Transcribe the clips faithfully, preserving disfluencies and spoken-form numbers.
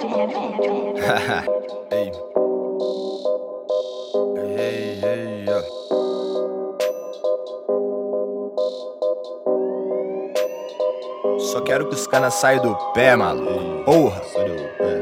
Ei. Ei, ei, ei, só quero que os caras saiam do pé, maluco. Porra! Sai do pé,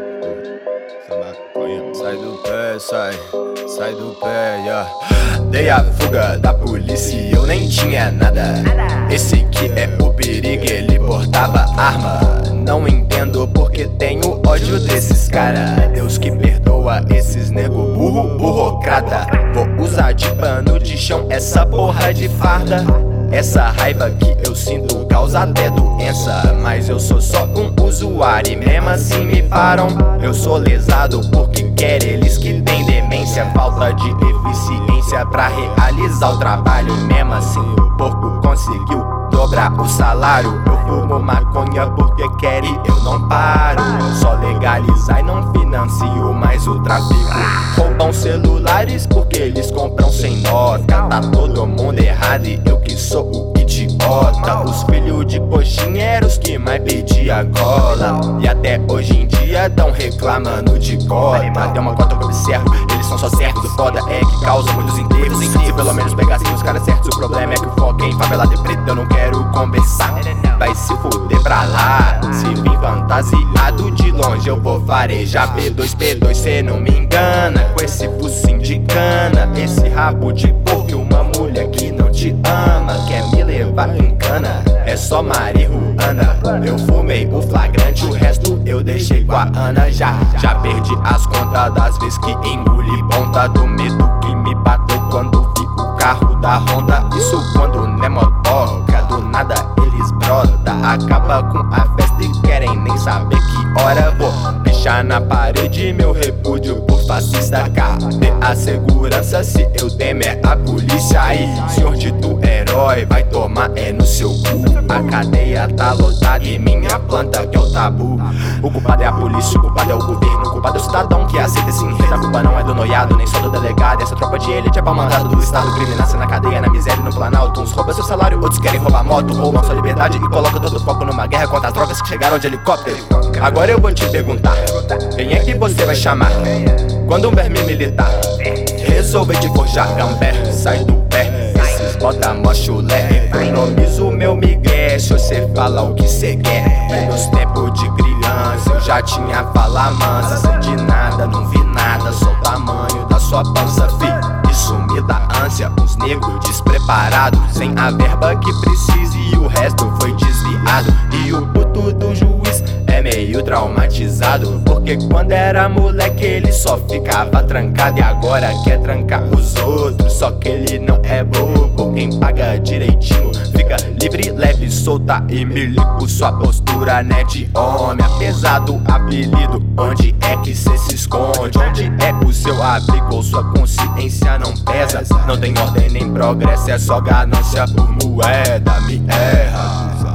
sai do pé, sai, sai do pé, yeah. Dei a fuga da polícia e eu nem tinha nada. Esse que é o perigo, ele portava arma. Não entendo porque tenho ódio desses cara. Deus que perdoa esses nego burro, burrocrata. Vou usar de pano de chão essa porra de farda. Essa raiva que eu sinto causa até doença. Mas eu sou só um usuário e mesmo assim me param. Eu sou lesado porque querem eles que tem demência. Falta de eficiência pra realizar o trabalho. Mesmo assim o porco conseguiu dobrar o salário. Eu fumo maconha porque quer e eu não paro. Só legalizar e não financio mais o tráfico. Roubam celulares porque eles compram sem nota. Tá todo mundo errado e eu que sou o idiota. Os filhos de coxinha eram os que mais pediam cola. E até hoje em dia tão reclamando de cota. Tem uma cota que eu observo, eles são só certos. O foda é que causa muitos enterros. Se pelo menos pegassem os caras certos. O problema é que o foco é em favela de preto. Eu não quero conversar, vai se fuder pra lá. Se vir fantasiado de longe eu vou farejar. P dois, P dois, cê não me engana. Com esse focinho de cana, esse rabo de porco e uma mulher que não te ama. Quer me levar em cana, é só marihuana. Eu fumei o flagrante, o resto eu deixei com a Ana. Já, já perdi as contas das vezes que engoli ponta. Do medo que me bateu quando vi o carro da Honda. Isso quando não é motoca, do nada eles brota. Acaba com a festa e querem nem saber que hora vou deixar na parede meu repúdio por fascista. Cadê a segurança se eu temer a polícia? Aí, senhor dito herói, vai tomar é no seu cu. A cadeia tá lotada e minha planta que é o tabu. O culpado é a polícia, o culpado é o governo. O culpado é o cidadão que aceita esse enredo. A culpa não é do noiado, nem só do delegado. Essa tropa de elite é pau mandado do estado. Crime nasce na cadeia, na miséria e no planalto. Uns roubam seu salário, outros querem roubar moto. Roubam sua liberdade e colocam todo o foco numa guerra contra as drogas que chegaram de helicóptero. Agora eu vou te perguntar, quem é que você vai chamar quando um verme militar resolver te forjar? Gambé, sai do pé, esses bota mó chulé. Economizo meu migué, se você fala o que cê quer. E nos tempos de criança eu já tinha fala mansa. Sei de nada, não vi nada, só o tamanho da sua pança, fi. Isso me dá ânsia, uns negros despreparados, sem a verba que precisa e o resto foi desviado. E o puto do juiz é meio traumatizado, porque quando era moleque ele só ficava trancado. E agora quer trancar os outros, só que ele não é bobo. Quem paga direitinho fica livre, leve, solta e milico. Sua postura né de homem, apesar do apelido. Onde é que cê se esconde? Onde é o seu abrigo? Sua consciência não pesa. Não tem ordem nem progresso, é só ganância por moeda. Me erra.